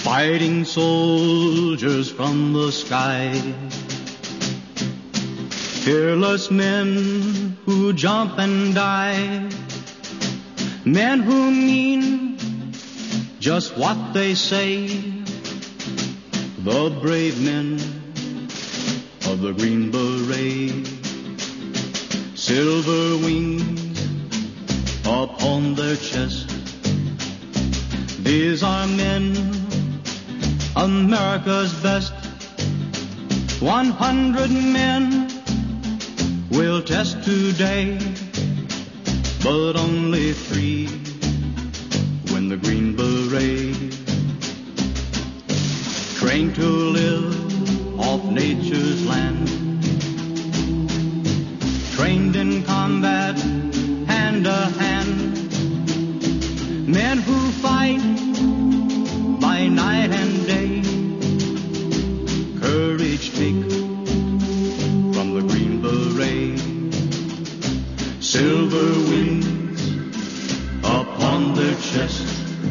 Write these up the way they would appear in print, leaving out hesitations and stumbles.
fighting soldiers from the sky, fearless men who jump and die, men who mean just what they say, the brave men of the Green Beret, silver wings upon their chest. These are men, America's best. 100 men will test today, but only 3 win the Green Beret. Trained to live off nature's land, trained in combat hand to hand, men who fight by night and day, courage take from the Green Beret, silver wings upon their chest.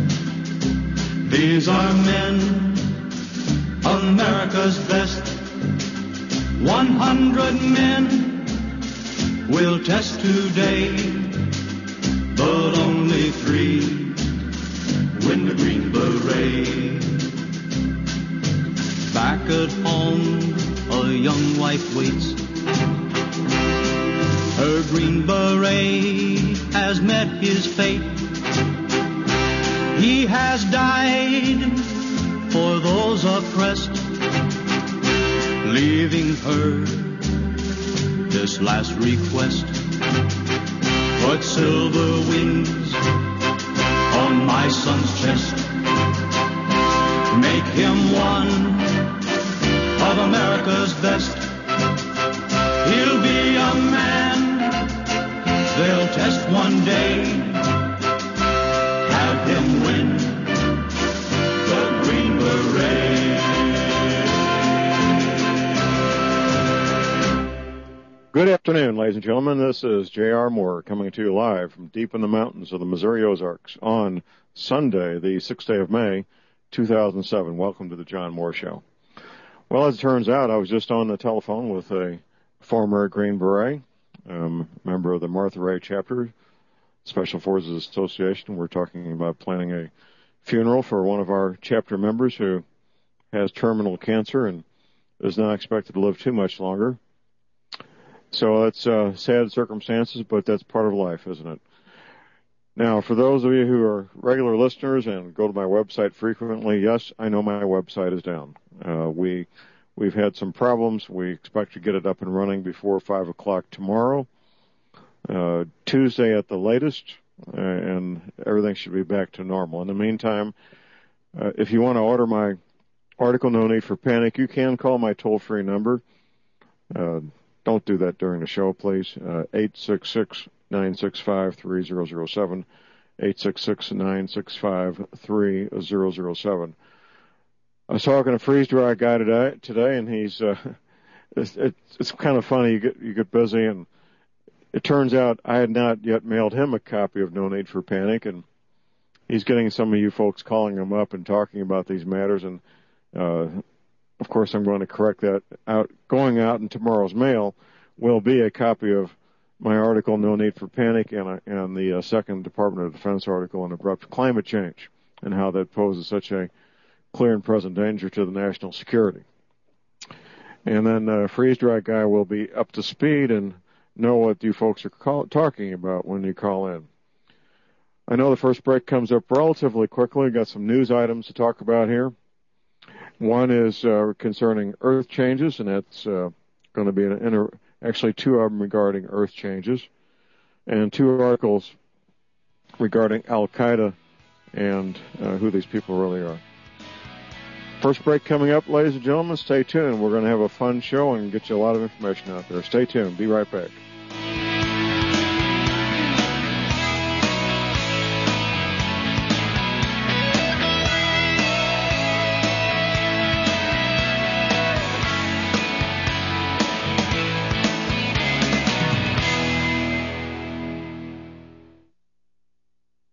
These are men, America's best. 100 men will test today, but only 3 win the Green Beret. Back at home, a young wife waits. Her Green Beret has met his fate. He has died for those oppressed, leaving her this last request. Put silver wings on my son's chest. Make him one of America's best. He'll be a man they'll test one day. Have him win the Green Beret. Good afternoon, ladies and gentlemen. This is J.R. Moore coming to you live from deep in the mountains of the Missouri Ozarks on Sunday, the 6th day of May, 2007. Welcome to the John Moore Show. Well, as it turns out, I was just on the telephone with a former Green Beret, member of the Martha Ray chapter, Special Forces Association. We're talking about planning a funeral for one of our chapter members who has terminal cancer and is not expected to live too much longer. So it's sad circumstances, but that's part of life, isn't it? Now, for those of you who are regular listeners and go to my website frequently, yes, I know my website is down. We've had some problems. We expect to get it up and running before 5 o'clock tomorrow, Tuesday at the latest, and everything should be back to normal. In the meantime, if you want to order my article, No Need for Panic, you can call my toll-free number. Don't do that during the show, please. 866-965-3007, 866-965-3007. I was talking to a freeze-dry guy today, and he's it's kind of funny. You get busy, and it turns out I had not yet mailed him a copy of No Need for Panic, and he's getting some of you folks calling him up and talking about these matters, and of course, I'm going to correct that out. Going out in tomorrow's mail will be a copy of my article, No Need for Panic, and the second Department of Defense article on abrupt climate change and how that poses such a clear and present danger to the national security. And then the freeze-dry guy will be up to speed and know what you folks are talking about when you call in. I know the first break comes up relatively quickly. We've got some news items to talk about here. One is concerning Earth changes, and that's going to be actually 2 of them regarding Earth changes, and 2 articles regarding Al-Qaeda and who these people really are. First break coming up, ladies and gentlemen. Stay tuned. We're going to have a fun show and get you a lot of information out there. Stay tuned. Be right back.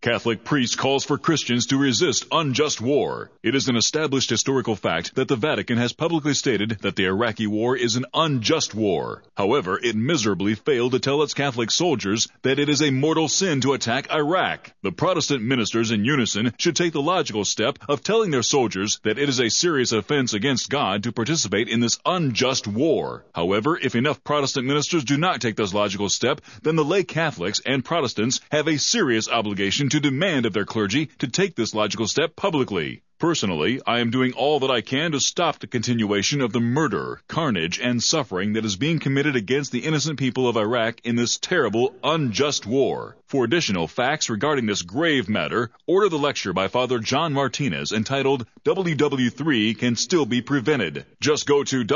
Catholic priest calls for Christians to resist unjust war. It is an established historical fact that the Vatican has publicly stated that the Iraqi war is an unjust war. However, it miserably failed to tell its Catholic soldiers that it is a mortal sin to attack Iraq. The Protestant ministers in unison should take the logical step of telling their soldiers that it is a serious offense against God to participate in this unjust war. However, if enough Protestant ministers do not take this logical step, then the lay Catholics and Protestants have a serious obligation to demand of their clergy to take this logical step publicly. Personally, I am doing all that I can to stop the continuation of the murder, carnage, and suffering that is being committed against the innocent people of Iraq in this terrible, unjust war. For additional facts regarding this grave matter, order the lecture by Father John Martinez entitled WW3 Can Still Be Prevented. Just go to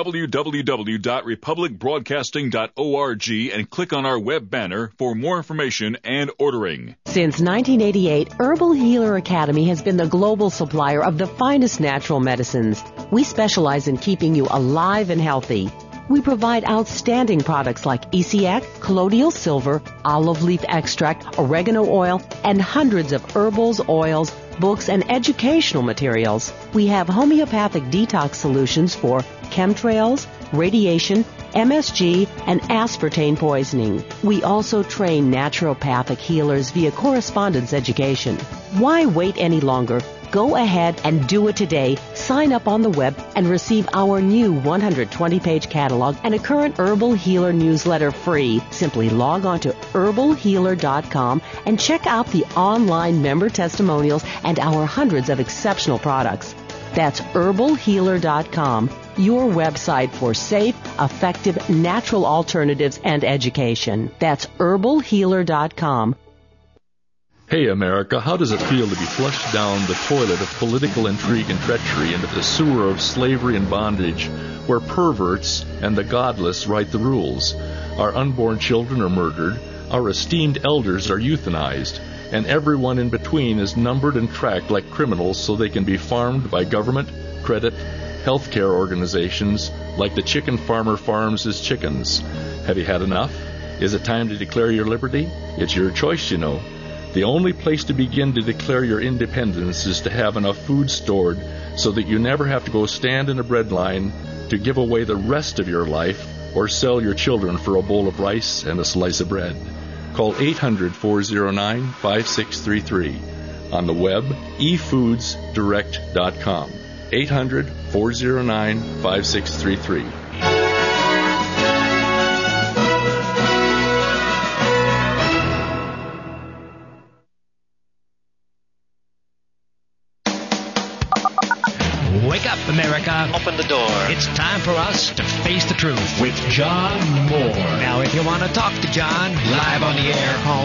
www.republicbroadcasting.org and click on our web banner for more information and ordering. Since 1988, Herbal Healer Academy has been the global supplier of the finest natural medicines. We specialize in keeping you alive and healthy. We provide outstanding products like ECX, colloidal silver, olive leaf extract, oregano oil, and hundreds of herbals, oils, books, and educational materials. We have homeopathic detox solutions for chemtrails, radiation, MSG, and aspartame poisoning. We also train naturopathic healers via correspondence education. Why wait any longer? Go ahead and do it today. Sign up on the web and receive our new 120-page catalog and a current Herbal Healer newsletter free. Simply log on to herbalhealer.com and check out the online member testimonials and our hundreds of exceptional products. That's herbalhealer.com, your website for safe, effective, natural alternatives and education. That's herbalhealer.com. Hey, America, how does it feel to be flushed down the toilet of political intrigue and treachery into the sewer of slavery and bondage, where perverts and the godless write the rules? Our unborn children are murdered, our esteemed elders are euthanized, and everyone in between is numbered and tracked like criminals so they can be farmed by government, credit, healthcare organizations, like the chicken farmer farms his chickens. Have you had enough? Is it time to declare your liberty? It's your choice, you know. The only place to begin to declare your independence is to have enough food stored so that you never have to go stand in a bread line to give away the rest of your life or sell your children for a bowl of rice and a slice of bread. Call 800-409-5633. On the web, efoodsdirect.com. 800-409-5633. Wake up, America. Open the door. It's time for us to face the truth With John Moore. Now, if you want to talk to John live on the air, call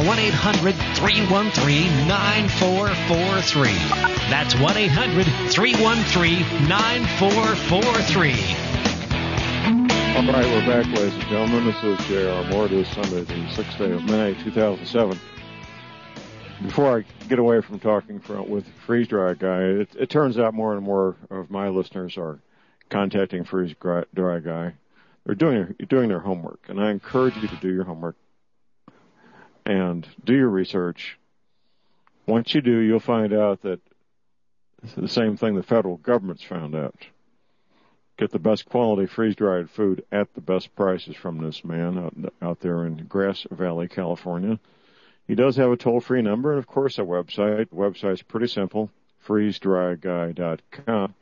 1-800-313-9443. That's 1-800-313-9443. All right, we're back, ladies and gentlemen. This is J.R. Moore. This is Sunday, the 6th day of May, 2007. Before I get away from talking with Freeze Dry Guy, it turns out more and more of my listeners are contacting Freeze Dry Guy. They're doing their homework, and I encourage you to do your homework and do your research. Once you do, you'll find out that it's the same thing the federal government's found out. Get the best quality freeze-dried food at the best prices from this man out there in Grass Valley, California. He does have a toll-free number and, of course, a website. The website's pretty simple, freezedryguy.com.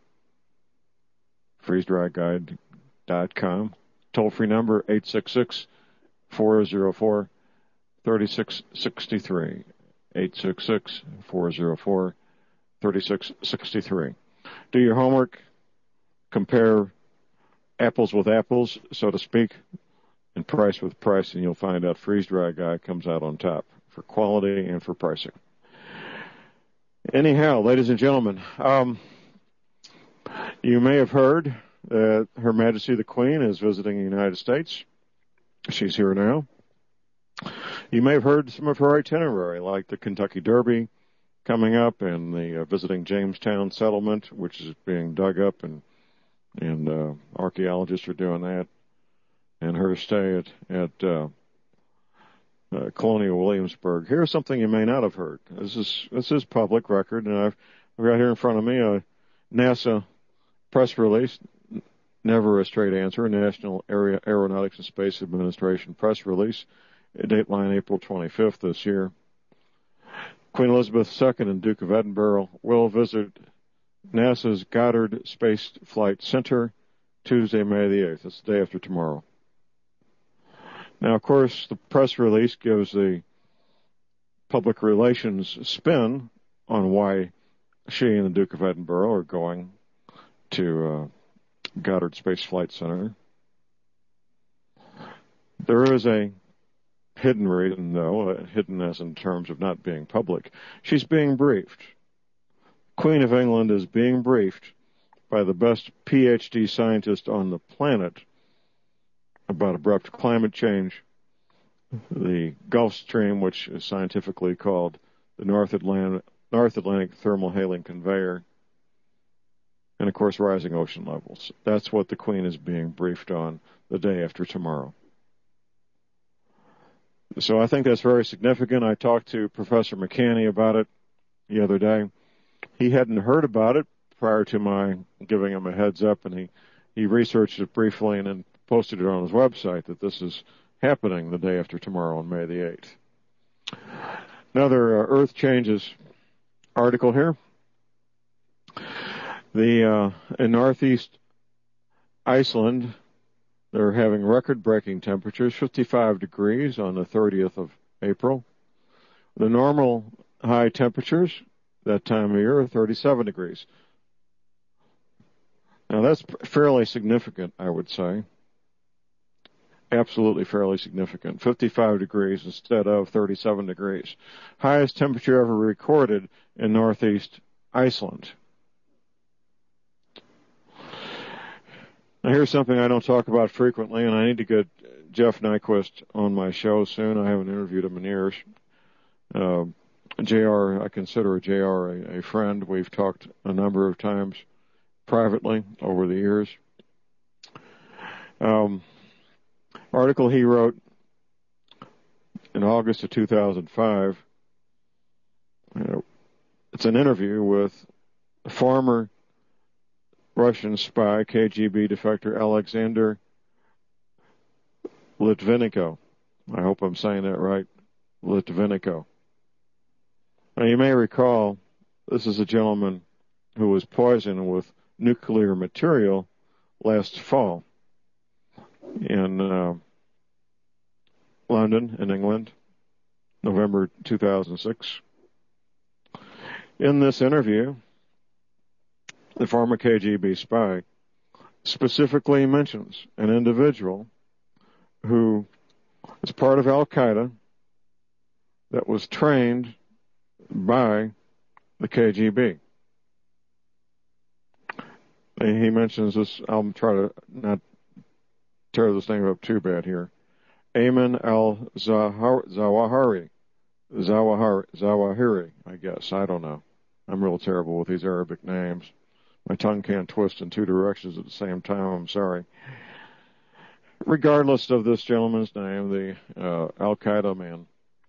freezedryguy.com. Toll-free number, 866-404-3663. 866-404-3663. Do your homework. Compare apples with apples, so to speak, and price with price, and you'll find out Freeze Dry Guy comes out on top for quality and for pricing. Anyhow, ladies and gentlemen, you may have heard that Her Majesty the Queen is visiting the United States. She's here now. You may have heard some of her itinerary, like the Kentucky Derby coming up and the visiting Jamestown settlement, which is being dug up, and archaeologists are doing that, and her stay at Colonial Williamsburg. Here's something you may not have heard. This is public record, and I've got here in front of me a NASA press release, never a straight answer, National Aeronautics and Space Administration press release, dateline April 25th this year. Queen Elizabeth II and Duke of Edinburgh will visit NASA's Goddard Space Flight Center Tuesday, May the 8th. That's the day after tomorrow. Now, of course, the press release gives the public relations spin on why she and the Duke of Edinburgh are going to Goddard Space Flight Center. There is a hidden reason, though, hidden as in terms of not being public. She's being briefed. Queen of England is being briefed by the best PhD scientist on the planet about abrupt climate change, the Gulf Stream, which is scientifically called the North Atlantic Thermal Hailing Conveyor, and, of course, rising ocean levels. That's what the Queen is being briefed on the day after tomorrow. So I think that's very significant. I talked to Professor McCanney about it the other day. He hadn't heard about it prior to my giving him a heads up, and he researched it briefly and then posted it on his website that this is happening the day after tomorrow on May the 8th. Another Earth Changes article here. In northeast Iceland, they're having record-breaking temperatures, 55 degrees on the 30th of April. The normal high temperatures that time of year are 37 degrees. Now, that's fairly significant, I would say. Absolutely fairly significant. 55 degrees instead of 37 degrees. Highest temperature ever recorded in northeast Iceland. Now, here's something I don't talk about frequently, and I need to get Jeff Nyquist on my show soon. I haven't interviewed him in years. JR, I consider JR a friend. We've talked a number of times privately over the years. Article he wrote in August of 2005. It's an interview with a former Russian spy, KGB defector Alexander Litvinenko. I hope I'm saying that right. Litvinenko. Now, you may recall, this is a gentleman who was poisoned with nuclear material last fall in London, in England, November 2006. In this interview, the former KGB spy specifically mentions an individual who is part of Al-Qaeda that was trained by the KGB. He mentions this. I'll try to not tear this name up too bad here. Ayman al-Zawahiri, I guess. I don't know. I'm real terrible with these Arabic names. My tongue can't twist in two directions at the same time. I'm sorry. Regardless of this gentleman's name, the Al-Qaeda man,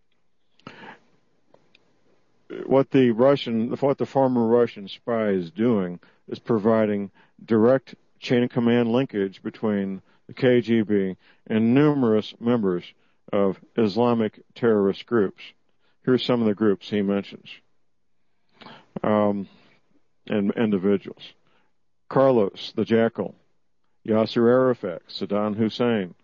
what the former Russian spy is doing is providing direct chain of command linkage between the KGB and numerous members of Islamic terrorist groups. Here's some of the groups he mentions. And individuals. Carlos the Jackal, Yasser Arafat, Saddam Hussein,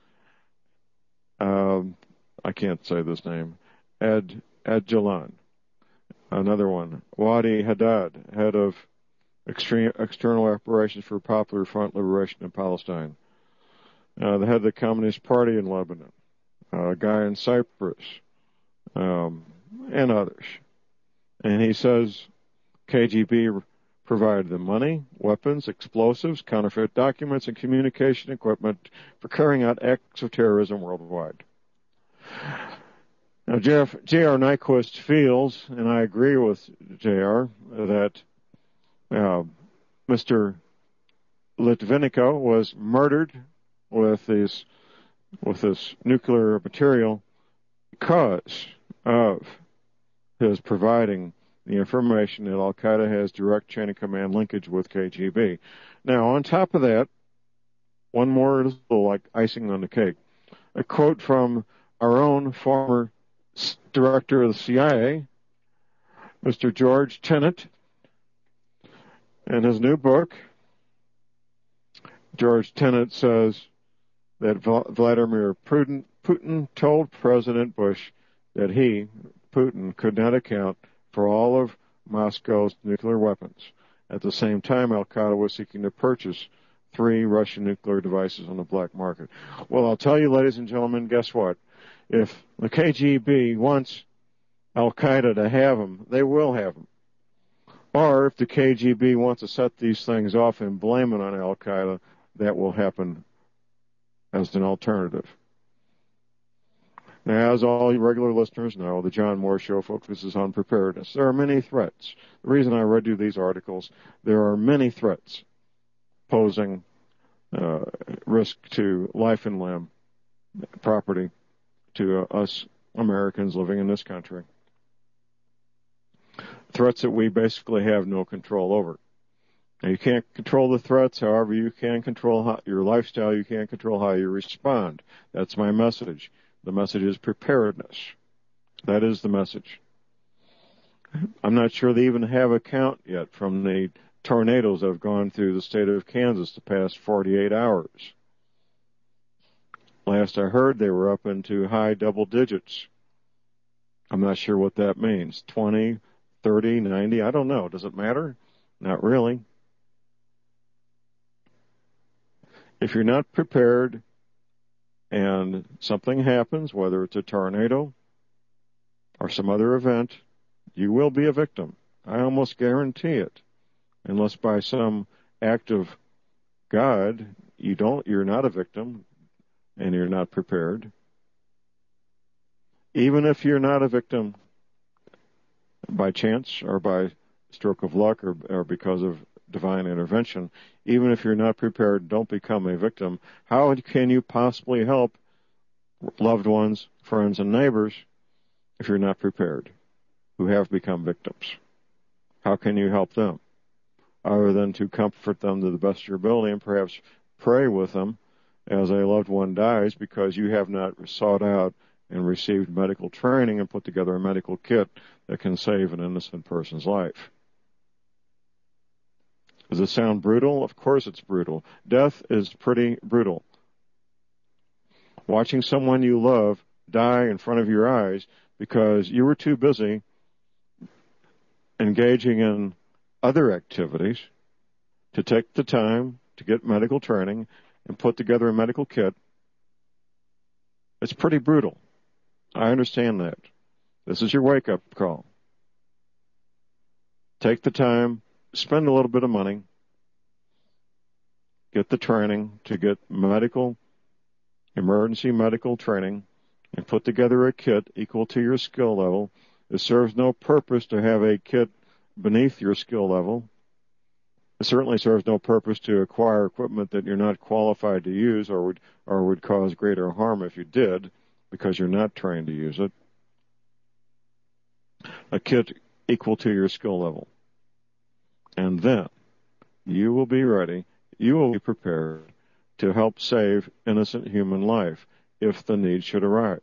I can't say this name, Ed Jalan, another one, Wadi Haddad, head of external operations for Popular Front Liberation in Palestine, the head of the Communist Party in Lebanon, a guy in Cyprus, and others. And he says KGB provided the money, weapons, explosives, counterfeit documents, and communication equipment for carrying out acts of terrorism worldwide. Now, J.R. Nyquist feels, and I agree with J.R., that Mr. Litvinenko was murdered with this nuclear material because of his providing the information that Al-Qaeda has direct chain of command linkage with KGB. Now, on top of that, one more little like icing on the cake. A quote from our own former director of the CIA, Mr. George Tenet, in his new book. George Tenet says that Vladimir Putin told President Bush that he, Putin, could not account for all of Moscow's nuclear weapons. At the same time, Al-Qaeda was seeking to purchase 3 Russian nuclear devices on the black market. Well, I'll tell you, ladies and gentlemen, guess what? If the KGB wants Al-Qaeda to have them, they will have them. Or if the KGB wants to set these things off and blame it on Al-Qaeda, that will happen as an alternative. Now, as all you regular listeners know, the John Moore Show focuses on preparedness. There are many threats. The reason I read you these articles, there are many threats posing risk to life and limb, property, to us Americans living in this country. Threats that we basically have no control over. Now, you can't control the threats, however, you can control your lifestyle, you can't control how you respond. That's my message. The message is preparedness. That is the message. I'm not sure they even have a count yet from the tornadoes that have gone through the state of Kansas the past 48 hours. Last I heard, they were up into high double digits. I'm not sure what that means. 20, 30, 90, I don't know. Does it matter? Not really. If you're not prepared and something happens, whether it's a tornado or some other event, you will be a victim. I almost guarantee it. Unless by some act of God, you're not a victim and you're not prepared. Even if you're not a victim by chance or by stroke of luck or because of divine intervention, even if you're not prepared, don't become a victim. How can you possibly help loved ones, friends, and neighbors if you're not prepared, who have become victims? How can you help them? Other than to comfort them to the best of your ability and perhaps pray with them as a loved one dies because you have not sought out and received medical training and put together a medical kit that can save an innocent person's life. Does it sound brutal? Of course it's brutal. Death is pretty brutal. Watching someone you love die in front of your eyes because you were too busy engaging in other activities to take the time to get medical training and put together a medical kit, it's pretty brutal. I understand that. This is your wake-up call. Take the time, spend a little bit of money, get the training to get emergency medical training, and put together a kit equal to your skill level. It serves no purpose to have a kit beneath your skill level. It certainly serves no purpose to acquire equipment that you're not qualified to use or would cause greater harm if you did because you're not trained to use it. A kit equal to your skill level. And then you will be ready, you will be prepared to help save innocent human life if the need should arise.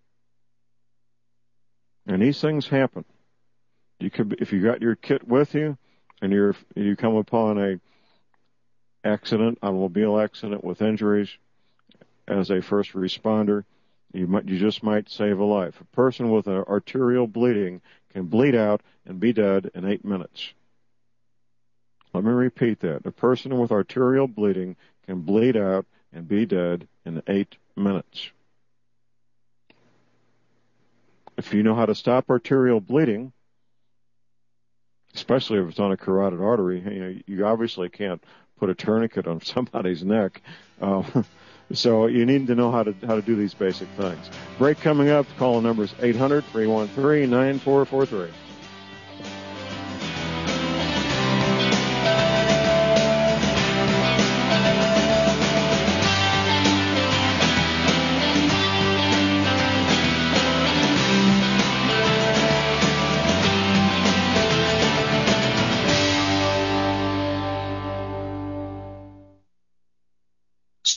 And these things happen. If you got your kit with you and you come upon a automobile accident with injuries as a first responder, you just might save a life. A person with an arterial bleeding can bleed out and be dead in 8 minutes. Let me repeat that. A person with arterial bleeding can bleed out and be dead in 8 minutes. If you know how to stop arterial bleeding, especially if it's on a carotid artery, you obviously can't put a tourniquet on somebody's neck. So you need to know how to do these basic things. Break coming up. Call number is 800-313-9443.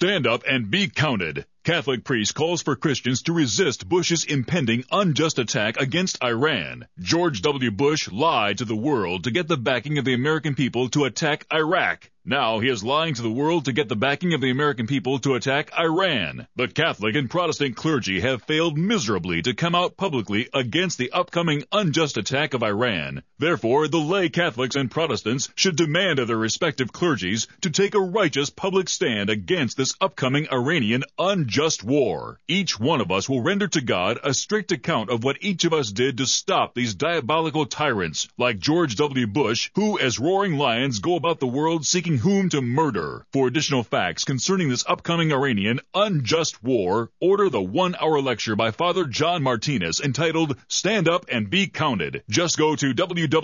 Stand up and be counted. Catholic priest calls for Christians to resist Bush's impending unjust attack against Iran. George W. Bush lied to the world to get the backing of the American people to attack Iraq. Now he is lying to the world to get the backing of the American people to attack Iran. The Catholic and Protestant clergy have failed miserably to come out publicly against the upcoming unjust attack of Iran. Therefore, the lay Catholics and Protestants should demand of their respective clergies to take a righteous public stand against this upcoming Iranian unjust war. Each one of us will render to God a strict account of what each of us did to stop these diabolical tyrants like George W. Bush, who as roaring lions go about the world seeking whom to murder. For additional facts concerning this upcoming Iranian unjust war, order the 1-hour lecture by Father John Martinez entitled Stand Up and Be Counted. Just go to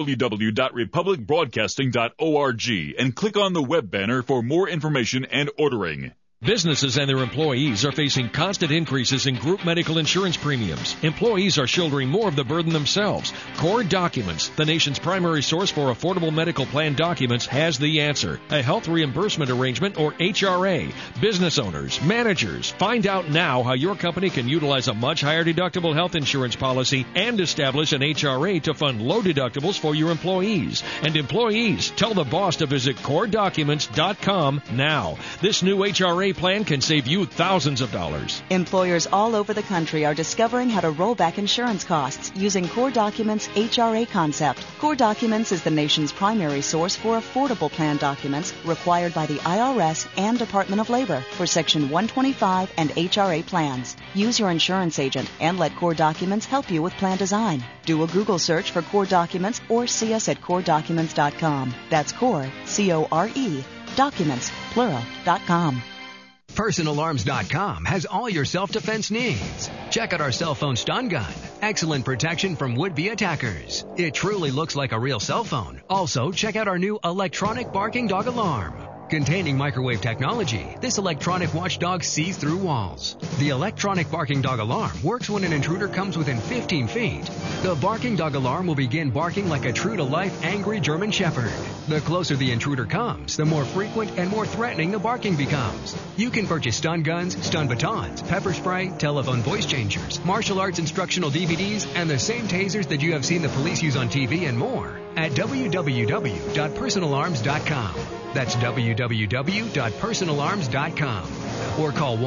www.republicbroadcasting.org and click on the web banner for more information and ordering. Businesses and their employees are facing constant increases in group medical insurance premiums. Employees are shouldering more of the burden themselves. Core Documents, the nation's primary source for affordable medical plan documents, has the answer. A health reimbursement arrangement, or HRA. Business owners, managers, find out now how your company can utilize a much higher deductible health insurance policy and establish an HRA to fund low deductibles for your employees. And employees, tell the boss to visit CoreDocuments.com now. This new HRA plan can save you thousands of dollars. Employers all over the country are discovering how to roll back insurance costs using Core Documents' HRA concept. Core Documents is the nation's primary source for affordable plan documents required by the IRS and Department of Labor for Section 125 and HRA plans. Use your insurance agent and let Core Documents help you with plan design. Do a Google search for Core Documents or see us at CoreDocuments.com. That's Core, C-O-R-E, Documents, plural.com. PersonalArms.com has all your self-defense needs. Check out our cell phone stun gun. Excellent protection from would-be attackers. It truly looks like a real cell phone. Also, check out our new electronic barking dog alarm. Containing microwave technology, this electronic watchdog sees through walls. The electronic barking dog alarm works when an intruder comes within 15 feet. The barking dog alarm will begin barking like a true-to-life angry German shepherd. The closer the intruder comes, the more frequent and more threatening the barking becomes. You can purchase stun guns, stun batons, pepper spray, telephone voice changers, martial arts instructional DVDs, and the same tasers that you have seen the police use on TV and more at www.personalarms.com. That's www.personalarms.com. Or call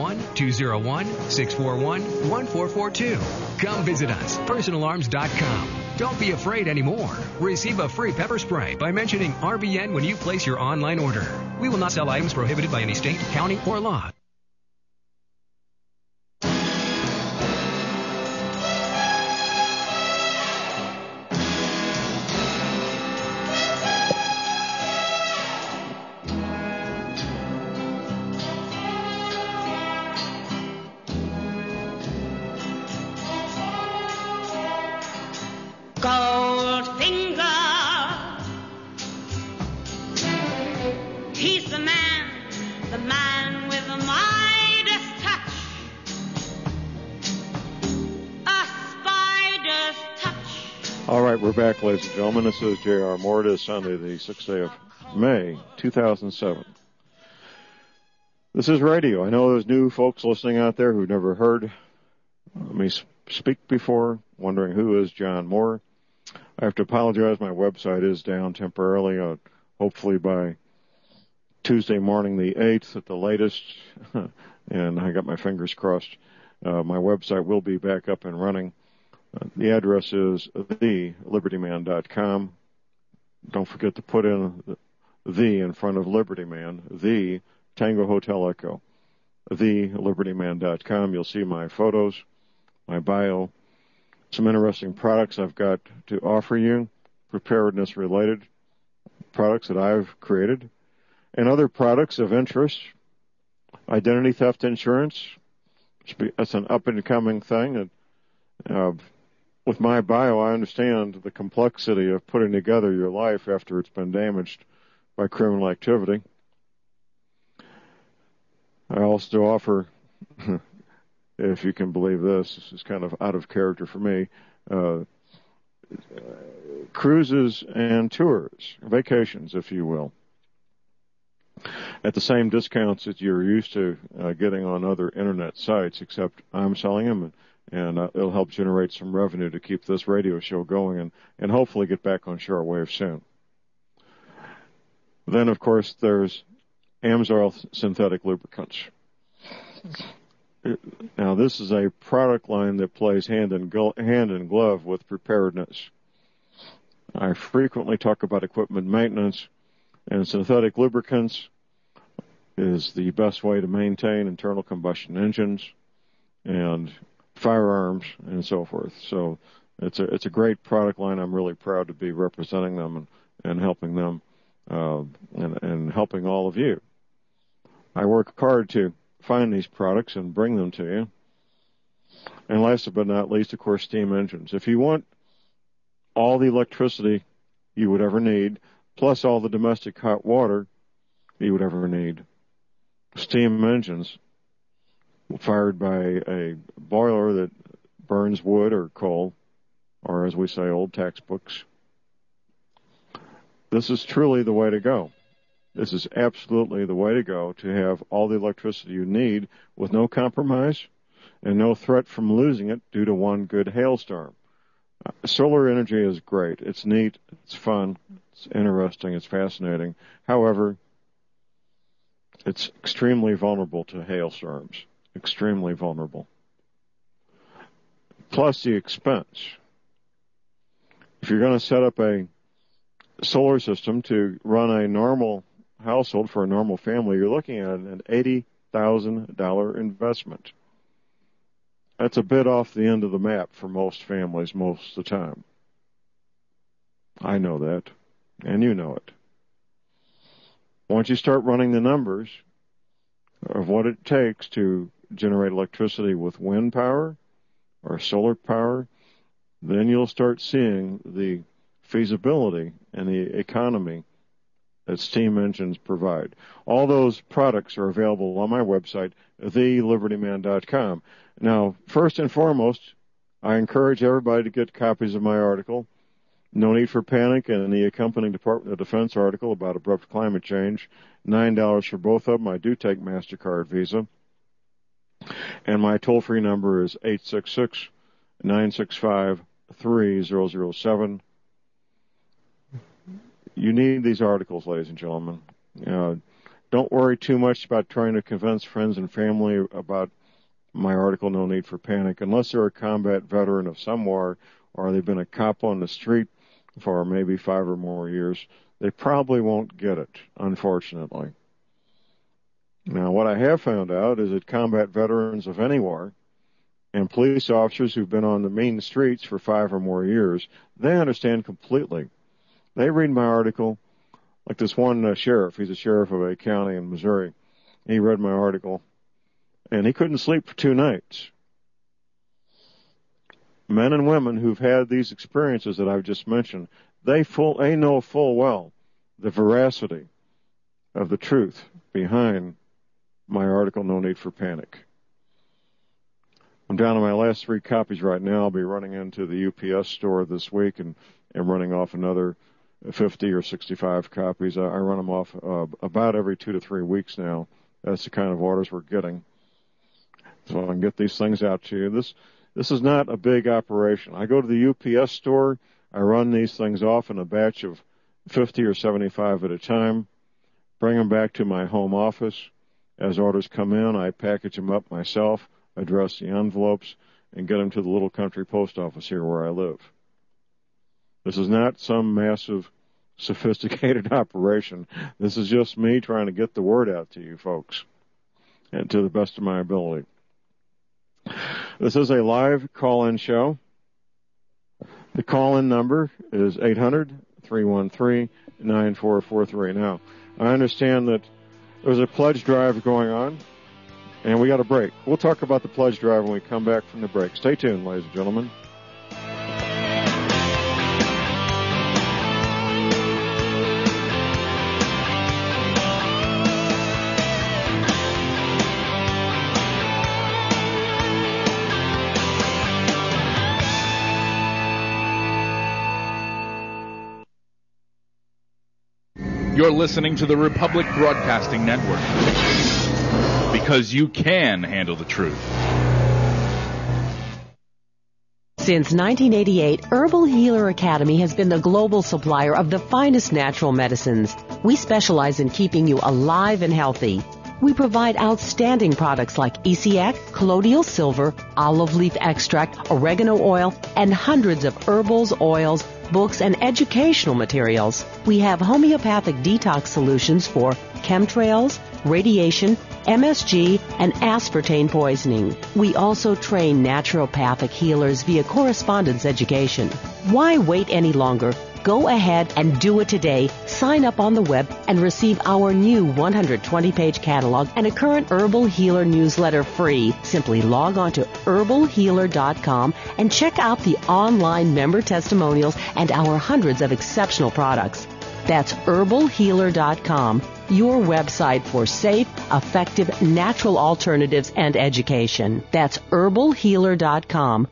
1-201-641-1442. Come visit us, personalarms.com. Don't be afraid anymore. Receive a free pepper spray by mentioning RBN when you place your online order. We will not sell items prohibited by any state, county, or law. All right, we're back, ladies and gentlemen. This is J.R. Moore. It is Sunday, the 6th day of May, 2007. This is radio. I know there's new folks listening out there who've never heard me speak before, wondering who is John Moore. I have to apologize. My website is down temporarily. Hopefully by Tuesday morning, the 8th at the latest, and I got my fingers crossed, my website will be back up and running. The address is thelibertyman.com. Don't forget to put in the in front of Liberty Man, the Tango Hotel Echo, thelibertyman.com. You'll see my photos, my bio, some interesting products I've got to offer you, preparedness-related products that I've created, and other products of interest. Identity theft insurance, that's an up-and-coming thing. With my bio, I understand the complexity of putting together your life after it's been damaged by criminal activity. I also offer, if you can believe this is kind of out of character for me, cruises and tours, vacations, if you will. at the same discounts that you're used to getting on other internet sites, except I'm selling them, and it'll help generate some revenue to keep this radio show going and hopefully get back on shortwave soon. Then, of course, there's Amsoil synthetic lubricants. Now, this is a product line that plays hand in glove with preparedness. I frequently talk about equipment maintenance, and synthetic lubricants is the best way to maintain internal combustion engines and firearms and so forth. So it's a great product line. I'm really proud to be representing them and helping them and helping all of you. I work hard to find these products and bring them to you. And last but not least, of course, steam engines. If you want all the electricity you would ever need, plus all the domestic hot water you would ever need, steam engines fired by a boiler that burns wood or coal, or as we say, old textbooks. This is truly the way to go. This is absolutely the way to go, to have all the electricity you need with no compromise and no threat from losing it due to one good hailstorm. Solar energy is great. It's neat. It's fun. It's interesting. It's fascinating. However, it's extremely vulnerable to hailstorms. Extremely vulnerable. Plus the expense. If you're going to set up a solar system to run a normal household for a normal family, you're looking at an $80,000 investment. That's a bit off the end of the map for most families most of the time. I know that, and you know it. Once you start running the numbers of what it takes to generate electricity with wind power or solar power, then you'll start seeing the feasibility and the economy that steam engines provide. All those products are available on my website, thelibertyman.com. Now, first and foremost, I encourage everybody to get copies of my article, No Need for Panic, and the accompanying Department of Defense article about abrupt climate change. $9 for both of them. I do take MasterCard Visa. And my toll-free number is 866-965-3007. You need these articles, ladies and gentlemen. Don't worry too much about trying to convince friends and family about my article, No Need for Panic, unless they're a combat veteran of some war or they've been a cop on the street for maybe 5 or more years. They probably won't get it, unfortunately. Now, what I have found out is that combat veterans of any war and police officers who've been on the mean streets for 5 or more years, they understand completely. They read my article, like this one sheriff. He's a sheriff of a county in Missouri. He read my article, and he couldn't sleep for 2 nights. Men and women who've had these experiences that I've just mentioned, they know full well the veracity of the truth behind my article, No Need for Panic. I'm down to my last 3 copies right now. I'll be running into the UPS store this week and running off another 50 or 65 copies. I run them off about every 2 to 3 weeks now. That's the kind of orders we're getting. So I can get these things out to you. This is not a big operation. I go to the UPS store. I run these things off in a batch of 50 or 75 at a time, bring them back to my home office. As orders come in, I package them up myself, address the envelopes, and get them to the little country post office here where I live. This is not some massive, sophisticated operation. This is just me trying to get the word out to you folks, and to the best of my ability. This is a live call-in show. The call-in number is 800-313-9443. Now, I understand that there's a pledge drive going on, and we got a break. We'll talk about the pledge drive when we come back from the break. Stay tuned, ladies and gentlemen. You're listening to the Republic Broadcasting Network, because you can handle the truth. Since 1988, Herbal Healer Academy has been the global supplier of the finest natural medicines. We specialize in keeping you alive and healthy. We provide outstanding products like ECX, colloidal silver, olive leaf extract, oregano oil, and hundreds of herbals, oils, books, and educational materials. We have homeopathic detox solutions for chemtrails, radiation, MSG, and aspartame poisoning. We also train naturopathic healers via correspondence education. Why wait any longer? Go ahead and do it today. Sign up on the web and receive our new 120-page catalog and a current Herbal Healer newsletter free. Simply log on to herbalhealer.com and check out the online member testimonials and our hundreds of exceptional products. That's herbalhealer.com, your website for safe, effective, natural alternatives and education. That's herbalhealer.com.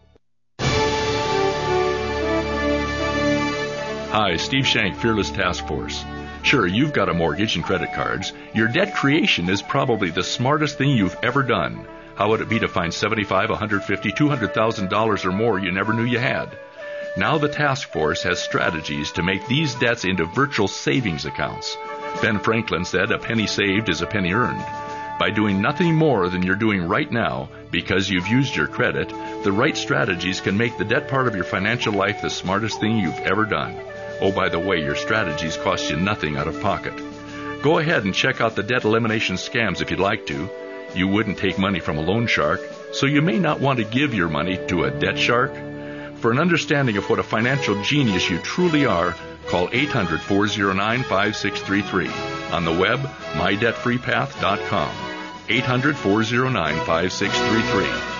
Hi, Steve Shank, Fearless Task Force. Sure, you've got a mortgage and credit cards. Your debt creation is probably the smartest thing you've ever done. How would it be to find $75,000, $150,000, $200,000 or more you never knew you had? Now the task force has strategies to make these debts into virtual savings accounts. Ben Franklin said a penny saved is a penny earned. By doing nothing more than you're doing right now, because you've used your credit, the right strategies can make the debt part of your financial life the smartest thing you've ever done. Oh, by the way, your strategies cost you nothing out of pocket. Go ahead and check out the debt elimination scams if you'd like to. You wouldn't take money from a loan shark, so you may not want to give your money to a debt shark. For an understanding of what a financial genius you truly are, call 800-409-5633. On the web, mydebtfreepath.com. 800-409-5633.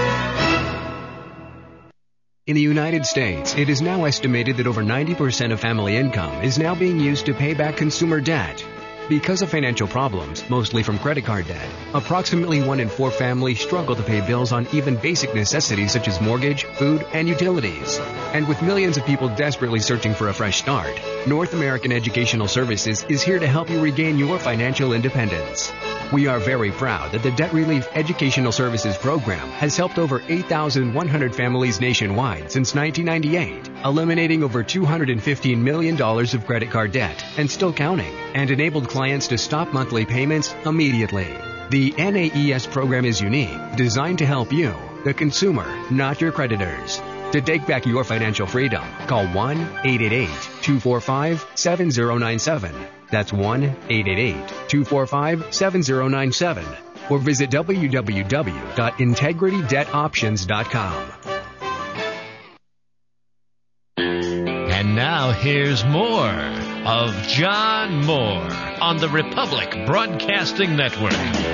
In the United States, it is now estimated that over 90% of family income is now being used to pay back consumer debt. Because of financial problems, mostly from credit card debt, approximately 1 in 4 families struggle to pay bills on even basic necessities such as mortgage, food, and utilities. And with millions of people desperately searching for a fresh start, North American Educational Services is here to help you regain your financial independence. We are very proud that the Debt Relief Educational Services Program has helped over 8,100 families nationwide since 1998, eliminating over $215 million of credit card debt and still counting, and enabled clients to stop monthly payments immediately. The NAES program is unique, designed to help you, the consumer, not your creditors. To take back your financial freedom, call 1-888-245-7097. That's 1-888-245-7097. Or visit www.integritydebtoptions.com. And now here's more of John Moore on the Republic Broadcasting Network.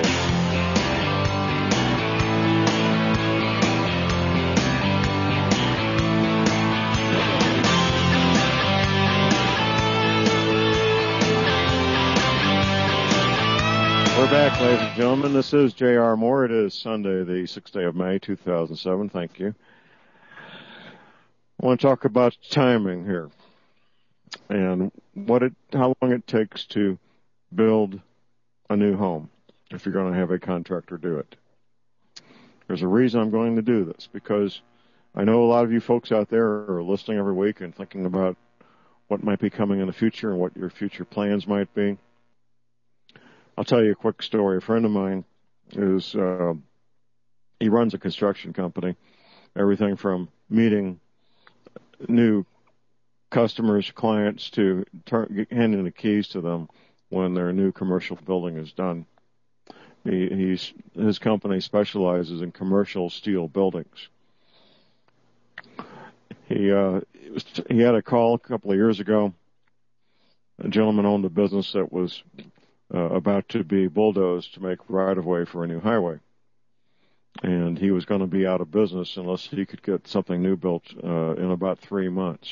We're back, ladies and gentlemen. This is J.R. Moore. It is Sunday, the 6th day of May, 2007. Thank you. I want to talk about timing here and how long it takes to build a new home if you're going to have a contractor do it. There's a reason I'm going to do this, because I know a lot of you folks out there are listening every week and thinking about what might be coming in the future and what your future plans might be. I'll tell you a quick story. A friend of mine he runs a construction company, everything from meeting new customers, clients, to handing the keys to them when their new commercial building is done. His company specializes in commercial steel buildings. He had a call a couple of years ago. A gentleman owned a business that was about to be bulldozed to make right-of-way for a new highway. And he was going to be out of business unless he could get something new built in about 3 months.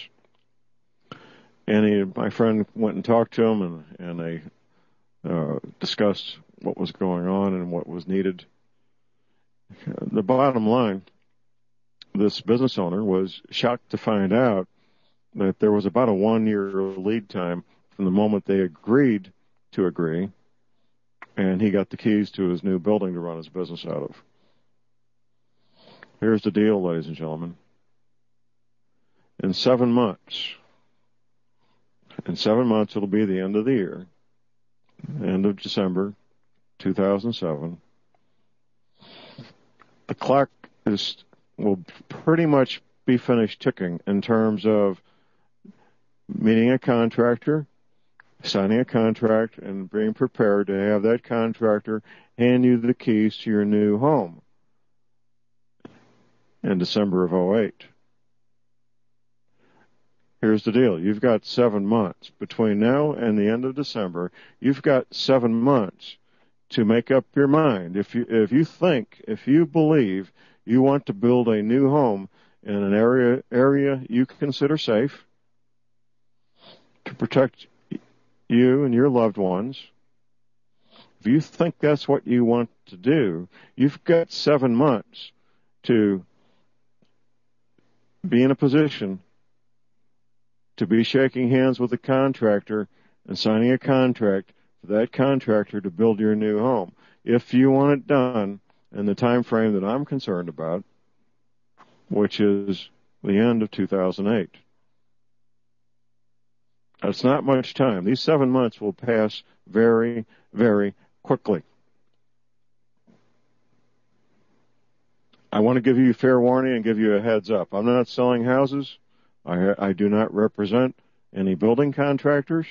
And my friend went and talked to him, and they discussed what was going on and what was needed. The bottom line, this business owner was shocked to find out that there was about a 1-year lead time from the moment they agreed to agree, and he got the keys to his new building to run his business out of. Here's the deal, ladies and gentlemen. In 7 months, it'll be the end of the year, end of December 2007. The clock will pretty much be finished ticking in terms of meeting a contractor, signing a contract, and being prepared to have that contractor hand you the keys to your new home in December of 2008. Here's the deal. You've got 7 months. Between now and the end of December, you've got 7 months to make up your mind. If you believe you want to build a new home in an area you consider safe to protect you and your loved ones, if you think that's what you want to do, you've got 7 months to be in a position to be shaking hands with the contractor and signing a contract for that contractor to build your new home. If you want it done in the time frame that I'm concerned about, which is the end of 2008. That's not much time. These 7 months will pass very, very quickly. I want to give you fair warning and give you a heads up. I'm not selling houses. I do not represent any building contractors.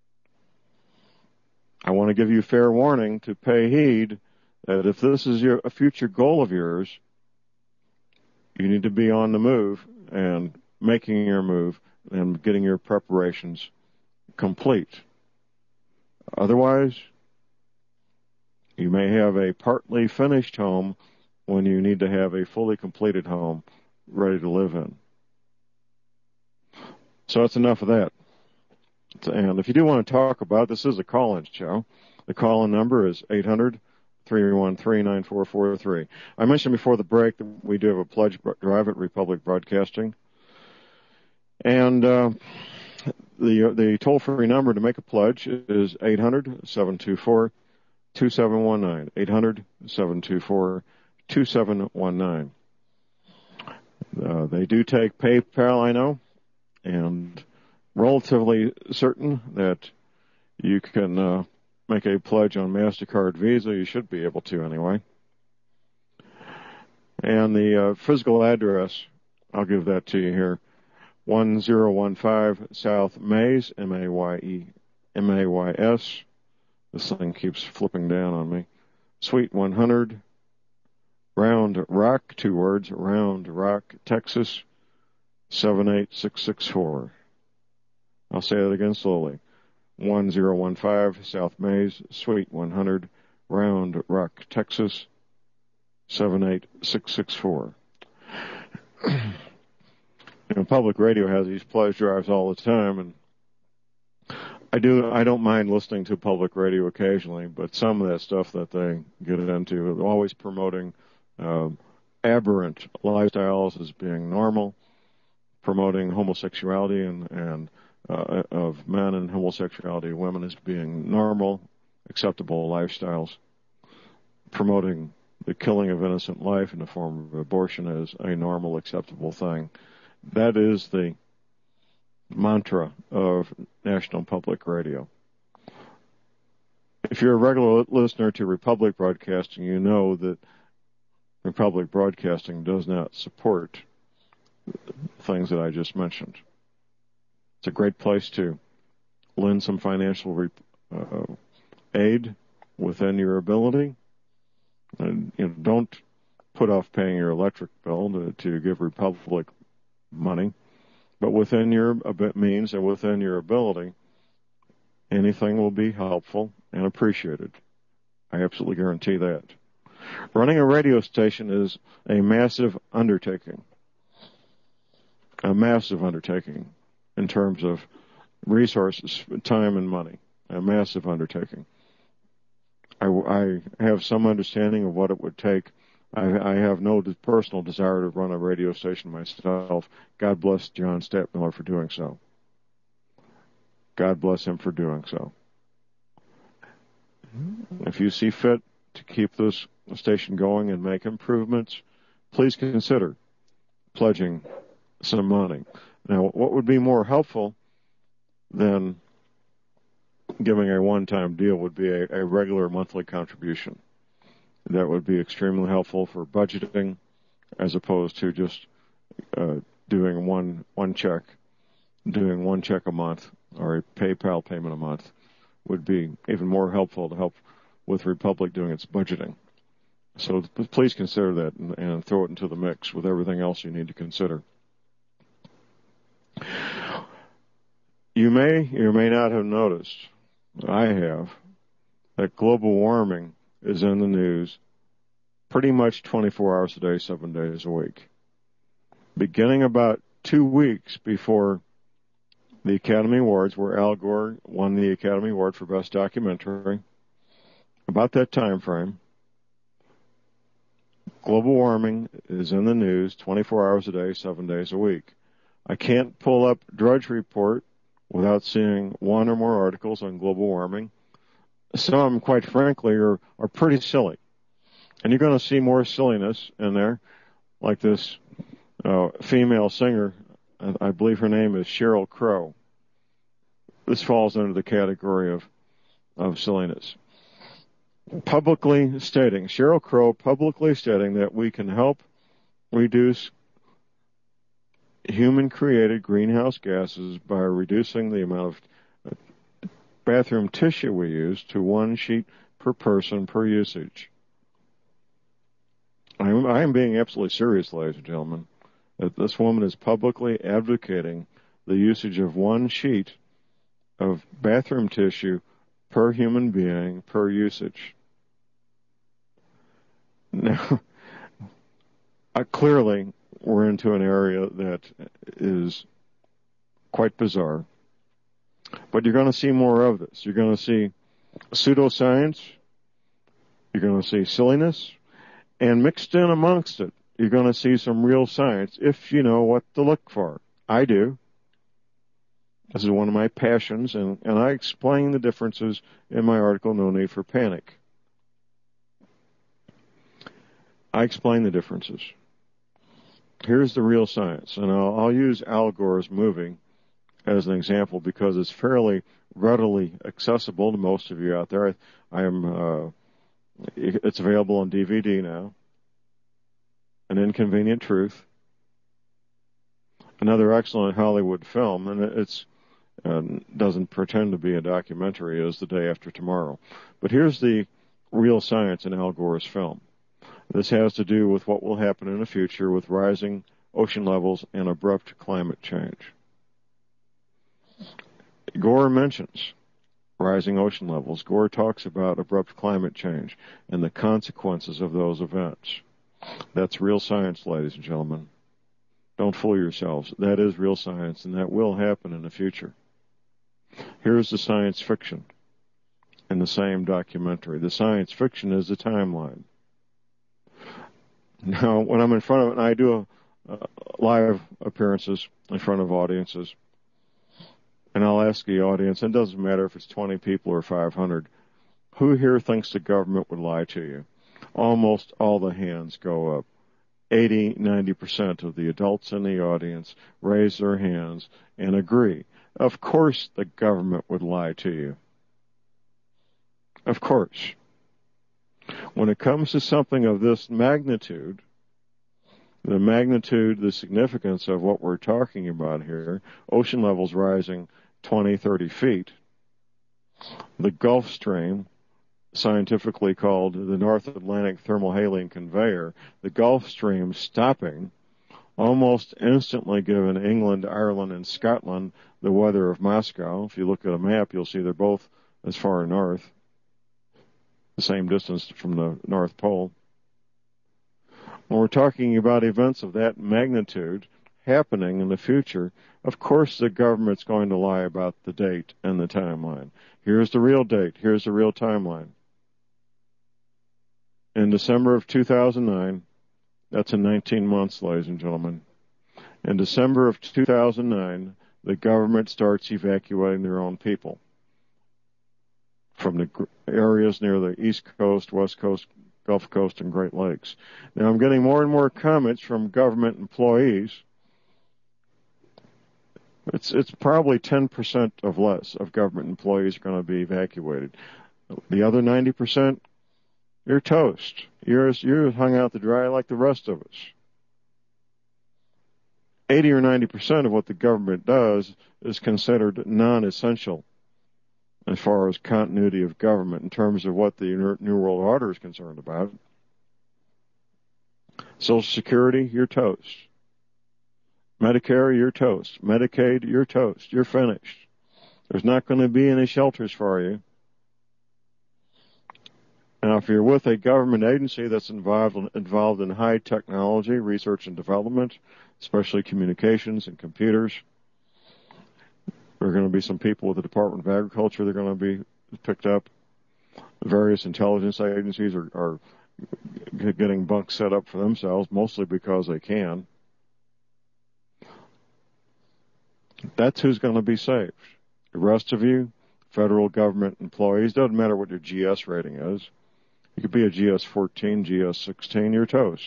I want to give you fair warning to pay heed that if this is a future goal of yours, you need to be on the move and making your move and getting your preparations complete. Otherwise, you may have a partly finished home when you need to have a fully completed home ready to live in. So that's enough of that. And if you do want to talk about this, is a call-in show. The call-in number is 800-313-9443. I mentioned before the break that we do have a pledge drive at Republic Broadcasting. And the toll-free number to make a pledge is 800-724-2719. 800-724-2719. They do take PayPal, I know, and relatively certain that you can make a pledge on MasterCard Visa. You should be able to anyway. And the physical address, I'll give that to you here. 1015 South Mays, M-A-Y-S. This thing keeps flipping down on me. Suite 100, Round Rock, 2 words, Round Rock, Texas, 78664. I'll say that again slowly. 1015 South Mays, Suite 100, Round Rock, Texas, 78664. Public radio has these pledge drives all the time, and I don't mind listening to public radio occasionally, but some of that stuff that they get into, they're always promoting aberrant lifestyles as being normal, promoting homosexuality and of men and homosexuality of women as being normal, acceptable lifestyles, promoting the killing of innocent life in the form of abortion as a normal, acceptable thing. That is the mantra of National Public Radio. If you're a regular listener to Republic Broadcasting, you know that Republic Broadcasting does not support things that I just mentioned. It's a great place to lend some financial aid within your ability. And don't put off paying your electric bill to give Republic money. But within your means and within your ability, anything will be helpful and appreciated. I absolutely guarantee that. Running a radio station is a massive undertaking. A massive undertaking in terms of resources, time, and money. A massive undertaking. I have some understanding of what it would take. I have no personal desire to run a radio station myself. God bless John Stadtmiller for doing so. God bless him for doing so. If you see fit to keep this station going and make improvements, please consider pledging some money. Now, what would be more helpful than giving a one-time deal would be a regular monthly contribution. That would be extremely helpful for budgeting as opposed to just doing one check. Doing one check a month or a PayPal payment a month would be even more helpful to help with Republic doing its budgeting. So please consider that and throw it into the mix with everything else you need to consider. You may or may not have noticed, I have, that global warming is in the news pretty much 24 hours a day, 7 days a week. Beginning about 2 weeks before the Academy Awards, where Al Gore won the Academy Award for Best Documentary, about that time frame, global warming is in the news 24 hours a day, 7 days a week. I can't pull up Drudge Report without seeing one or more articles on global warming. Some, quite frankly, are pretty silly. And you're going to see more silliness in there, like this female singer, I believe her name is Sheryl Crow. This falls under the category of silliness. Sheryl Crow publicly stating that we can help reduce human-created greenhouse gases by reducing the amount of bathroom tissue we use to 1 sheet per person per usage. I am being absolutely serious, ladies and gentlemen, that this woman is publicly advocating the usage of 1 sheet of bathroom tissue per human being per usage. Now, clearly, we're into an area that is quite bizarre. But you're going to see more of this. You're going to see pseudoscience. You're going to see silliness. And mixed in amongst it, you're going to see some real science if you know what to look for. I do. This is one of my passions, and I explain the differences in my article, No Need for Panic. I explain the differences. Here's the real science, and I'll use Al Gore's movie as an example because it's fairly readily accessible to most of you out there. It's available on DVD now. An Inconvenient Truth. Another excellent Hollywood film, and it's doesn't pretend to be a documentary, is The Day After Tomorrow. But here's the real science in Al Gore's film. This has to do with what will happen in the future with rising ocean levels and abrupt climate change. Gore mentions rising ocean levels. Gore talks about abrupt climate change and the consequences of those events. That's real science, ladies and gentlemen. Don't fool yourselves. That is real science, and that will happen in the future. Here's the science fiction in the same documentary. The science fiction is the timeline. Now, when I'm in front of it, and I do live appearances in front of audiences, and I'll ask the audience, and it doesn't matter if it's 20 people or 500, who here thinks the government would lie to you? Almost all the hands go up. 80, 90% of the adults in the audience raise their hands and agree. Of course the government would lie to you. Of course. When it comes to something of this magnitude, the significance of what we're talking about here, ocean levels rising 20, 30 feet, the Gulf Stream, scientifically called the North Atlantic Thermohaline Conveyor, the Gulf Stream stopping almost instantly given England, Ireland, and Scotland the weather of Moscow. If you look at a map, you'll see they're both as far north, the same distance from the North Pole. When we're talking about events of that magnitude happening in the future, of course the government's going to lie about the date and the timeline. Here's the real date. Here's the real timeline. In December of 2009, that's in 19 months, ladies and gentlemen. In December of 2009, the government starts evacuating their own people from the areas near the East Coast, West Coast, Gulf Coast, and Great Lakes. Now, I'm getting more and more comments from government employees. It's probably 10% of less of government employees are going to be evacuated. The other 90%, you're toast. You're hung out to dry like the rest of us. 80 or 90% of what the government does is considered non-essential as far as continuity of government in terms of what the New World Order is concerned about. Social Security, you're toast. Medicare, you're toast. Medicaid, you're toast. You're finished. There's not going to be any shelters for you. Now, if you're with a government agency that's involved in high technology, research and development, especially communications and computers, there are going to be some people with the Department of Agriculture that are going to be picked up. Various intelligence agencies are getting bunks set up for themselves, mostly because they can. That's who's going to be saved. The rest of you, federal government employees, doesn't matter what your GS rating is. You could be a GS 14, GS 16, you're toast.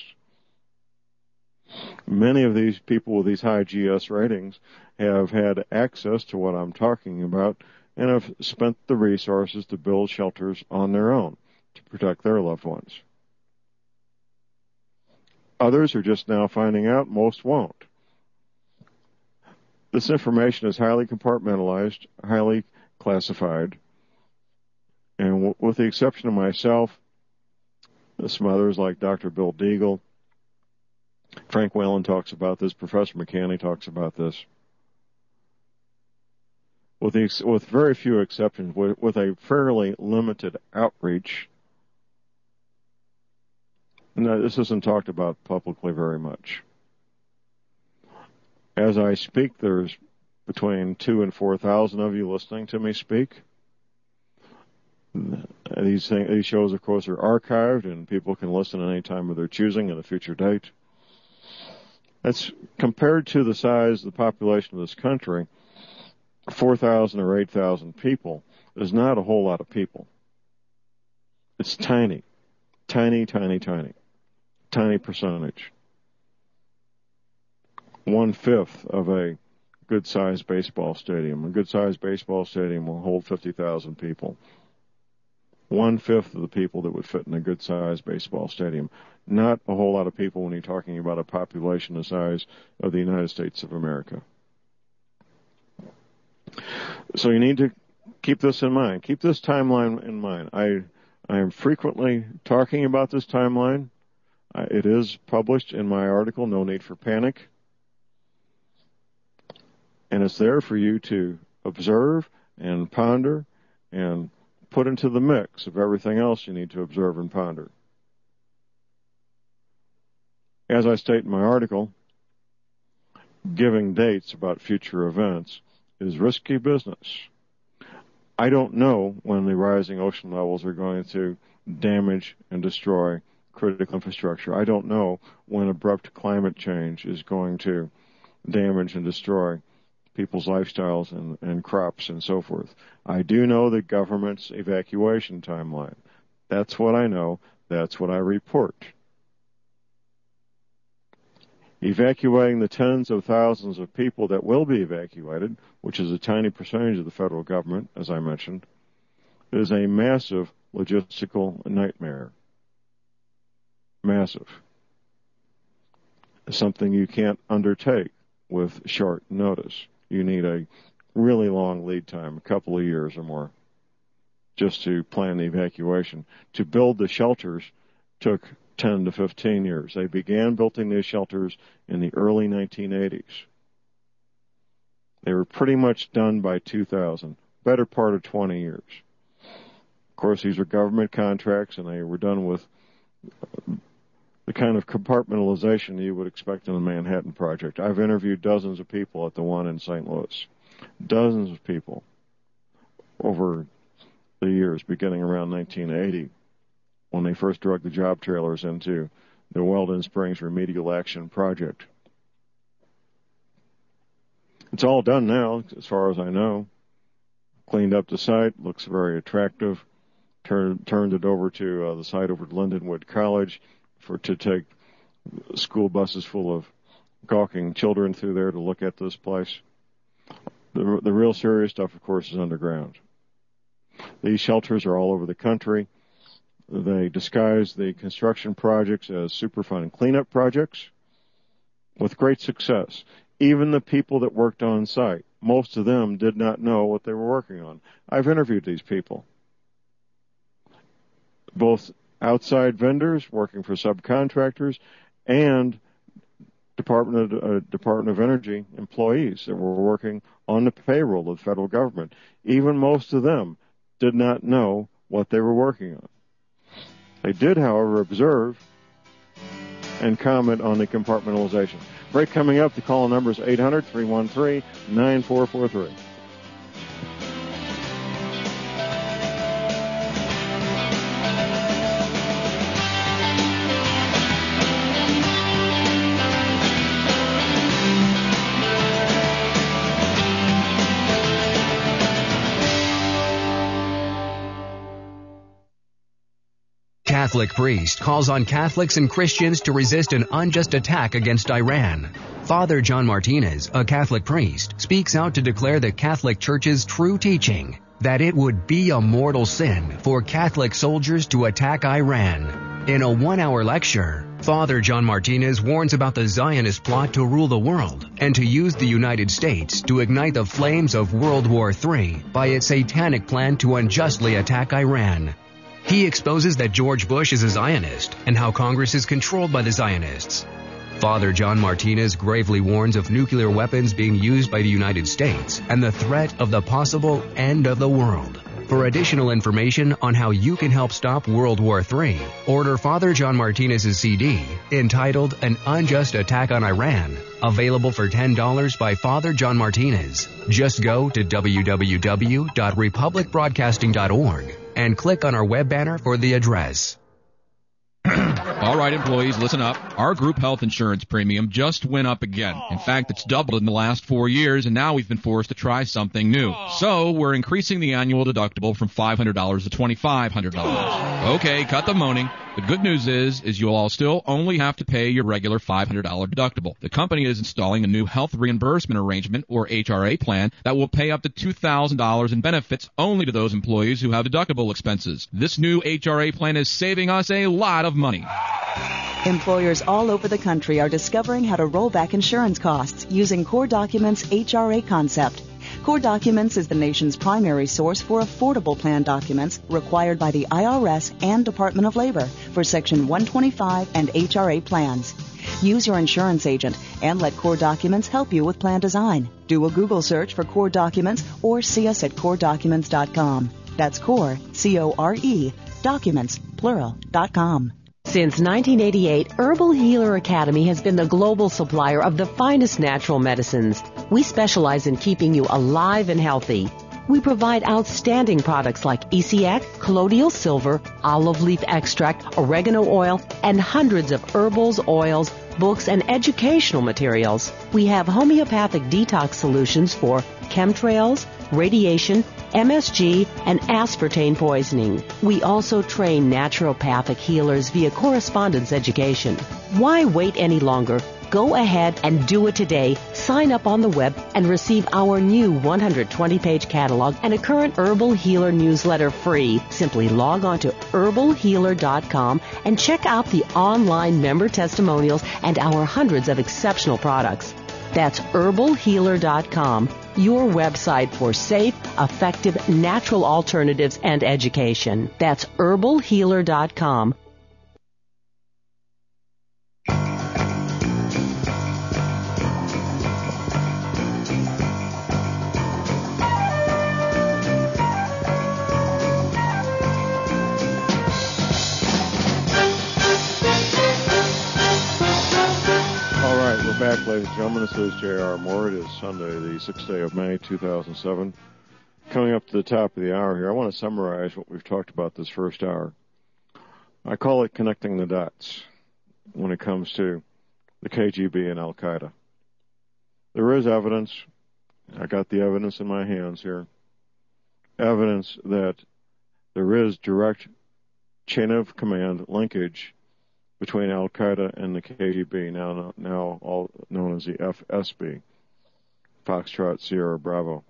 Many of these people with these high GS ratings have had access to what I'm talking about and have spent the resources to build shelters on their own to protect their loved ones. Others are just now finding out, most won't. This information is highly compartmentalized, highly classified, and with the exception of myself, some others like Dr. Bill Deagle, Frank Whalen talks about this, Professor McCanney talks about this. With very few exceptions, with a fairly limited outreach, no, this isn't talked about publicly very much. As I speak, there's between 2,000 and 4,000 of you listening to me speak. These shows, of course, are archived, and people can listen at any time of their choosing at a future date. That's compared to the size of the population of this country, 4,000 or 8,000 people is not a whole lot of people. It's tiny, tiny, tiny, tiny, tiny percentage. 1/5 of a good-sized baseball stadium. A good-sized baseball stadium will hold 50,000 people. 1/5 of the people that would fit in a good-sized baseball stadium. Not a whole lot of people when you're talking about a population the size of the United States of America. So you need to keep this in mind. Keep this timeline in mind. I am frequently talking about this timeline. It is published in my article, No Need for Panic. And it's there for you to observe and ponder and put into the mix of everything else you need to observe and ponder. As I state in my article, giving dates about future events is risky business. I don't know when the rising ocean levels are going to damage and destroy critical infrastructure. I don't know when abrupt climate change is going to damage and destroy people's lifestyles and crops and so forth. I do know the government's evacuation timeline. That's what I know. That's what I report. Evacuating the tens of thousands of people that will be evacuated, which is a tiny percentage of the federal government, as I mentioned, is a massive logistical nightmare. Massive. Something you can't undertake with short notice. You need a really long lead time, a couple of years or more, just to plan the evacuation. To build the shelters took 10 to 15 years. They began building these shelters in the early 1980s. They were pretty much done by 2000, better part of 20 years. Of course, these are government contracts, and they were done with the kind of compartmentalization you would expect in the Manhattan Project. I've interviewed dozens of people at the one in St. Louis. Dozens of people over the years, beginning around 1980, when they first drug the job trailers into the Weldon Springs Remedial Action Project. It's all done now, as far as I know. Cleaned up the site, looks very attractive. Turned it over to the site over at Lindenwood College to take school buses full of gawking children through there to look at this place. The real serious stuff, of course, is underground. These shelters are all over the country. They disguise the construction projects as Superfund cleanup projects with great success. Even the people that worked on site, most of them did not know what they were working on. I've interviewed these people. Both outside vendors working for subcontractors and Department of Energy employees that were working on the payroll of the federal government. Even most of them did not know what they were working on. They did, however, observe and comment on the compartmentalization. Break coming up. The call number is 800-313-9443. Catholic priest calls on Catholics and Christians to resist an unjust attack against Iran. Father John Martinez, a Catholic priest, speaks out to declare the Catholic Church's true teaching that it would be a mortal sin for Catholic soldiers to attack Iran. In a 1-hour lecture, Father John Martinez warns about the Zionist plot to rule the world and to use the United States to ignite the flames of World War III by its satanic plan to unjustly attack Iran. He exposes that George Bush is a Zionist and how Congress is controlled by the Zionists. Father John Martinez gravely warns of nuclear weapons being used by the United States and the threat of the possible end of the world. For additional information on how you can help stop World War III, order Father John Martinez's CD entitled An Unjust Attack on Iran, available for $10 by Father John Martinez. Just go to www.republicbroadcasting.org and click on our web banner for the address. All right, employees, listen up. Our group health insurance premium just went up again. In fact, it's doubled in the last 4 years, and now we've been forced to try something new. So we're increasing the annual deductible from $500 to $2,500. Okay, cut the moaning. The good news is you'll all still only have to pay your regular $500 deductible. The company is installing a new health reimbursement arrangement, or HRA plan, that will pay up to $2,000 in benefits only to those employees who have deductible expenses. This new HRA plan is saving us a lot of money. Employers all over the country are discovering how to roll back insurance costs using Core Documents' HRA concept. Core Documents is the nation's primary source for affordable plan documents required by the IRS and Department of Labor for Section 125 and HRA plans. Use your insurance agent and let Core Documents help you with plan design. Do a Google search for Core Documents or see us at CoreDocuments.com. That's Core, C-O-R-E, Documents, plural.com. Since 1988, Herbal Healer Academy has been the global supplier of the finest natural medicines. We specialize in keeping you alive and healthy. We provide outstanding products like ECX, colloidal silver, olive leaf extract, oregano oil, and hundreds of herbals, oils, books, and educational materials. We have homeopathic detox solutions for chemtrails, radiation, MSG, and aspartame poisoning. We also train naturopathic healers via correspondence education. Why wait any longer? Go ahead and do it today. Sign up on the web and receive our new 120-page catalog and a current Herbal Healer newsletter free. Simply log on to herbalhealer.com and check out the online member testimonials and our hundreds of exceptional products. That's herbalhealer.com, your website for safe, effective, natural alternatives and education. That's herbalhealer.com. Back, ladies and gentlemen. This is J.R. Moore. It is Sunday, the 6th day of May, 2007. Coming up to the top of the hour here, I want to summarize what we've talked about this first hour. I call it connecting the dots when it comes to the KGB and Al-Qaeda. There is evidence I got the evidence in my hands here. Evidence that there is direct chain of command linkage between Al-Qaeda and the KGB, now all known as the FSB, Foxtrot Sierra Bravo.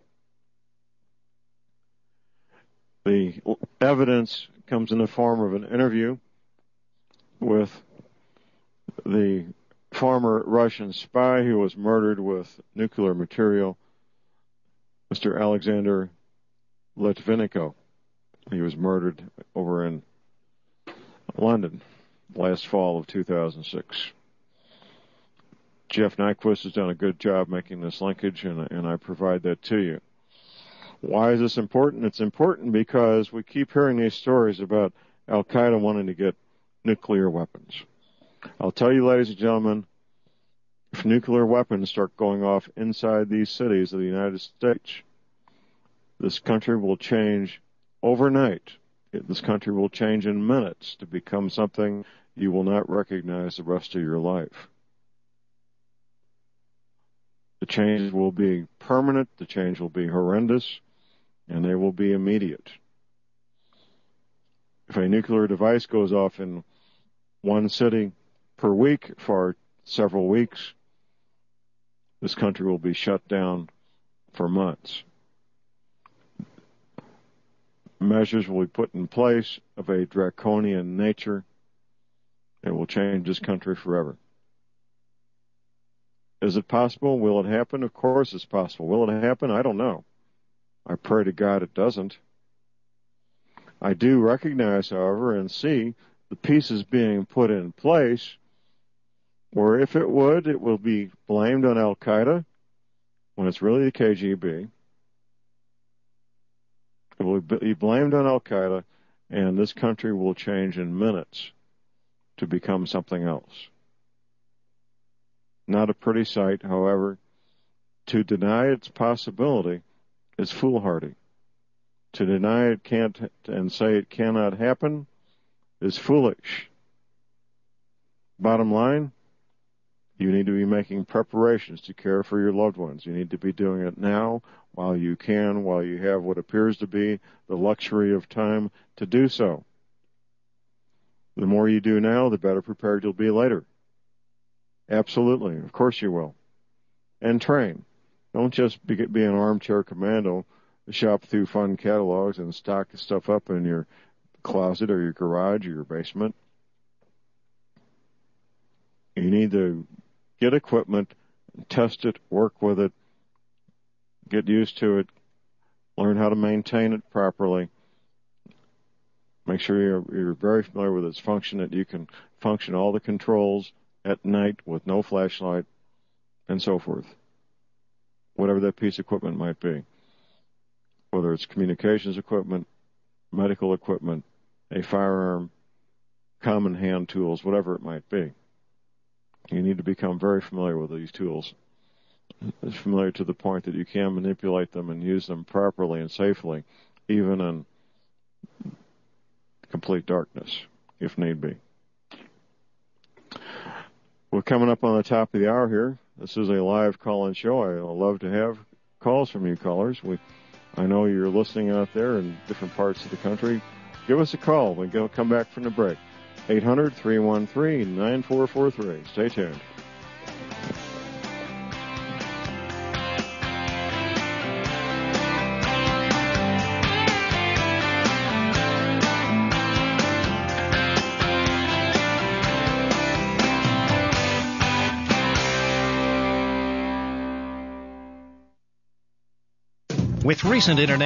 The evidence comes in the form of an interview with the former Russian spy who was murdered with nuclear material, Mr. Alexander Litvinenko. He was murdered over in London last fall of 2006. Jeff Nyquist has done a good job making this linkage, and I provide that to you. Why is this important? It's important because we keep hearing these stories about Al-Qaeda wanting to get nuclear weapons. I'll tell you, ladies and gentlemen, if nuclear weapons start going off inside these cities of the United States, this country will change overnight. This country will change in minutes to become something you will not recognize the rest of your life. The change will be permanent, the change will be horrendous, and they will be immediate. If a nuclear device goes off in one city per week for several weeks, this country will be shut down for months. Measures will be put in place of a draconian nature. It will change this country forever. Is it possible? Will it happen? Of course it's possible. Will it happen? I don't know. I pray to God it doesn't. I do recognize, however, and see the pieces being put in place where if it would, it will be blamed on Al-Qaeda when it's really the KGB. It will be blamed on Al-Qaeda, and this country will change in minutes to become something else. Not a pretty sight, however. To deny its possibility is foolhardy. To deny it can't and say it cannot happen is foolish. Bottom line, you need to be making preparations to care for your loved ones. You need to be doing it now while you can, while you have what appears to be the luxury of time to do so. The more you do now, the better prepared you'll be later. Absolutely. Of course you will. And train. Don't just be an armchair commando, shop through fun catalogs and stock stuff up in your closet or your garage or your basement. You need to get equipment, test it, work with it, get used to it, learn how to maintain it properly. Make sure you're very familiar with its function, that you can function all the controls at night with no flashlight, and so forth. Whatever that piece of equipment might be. Whether it's communications equipment, medical equipment, a firearm, common hand tools, whatever it might be. You need to become very familiar with these tools. Familiar to the point that you can manipulate them and use them properly and safely, even in complete darkness, if need be. We're coming up on the top of the hour here. This is a live call-in show. I love to have calls from you callers. I know you're listening out there in different parts of the country. Give us a call. We'll come back from the break. 800-313-9443. Stay tuned. With recent internet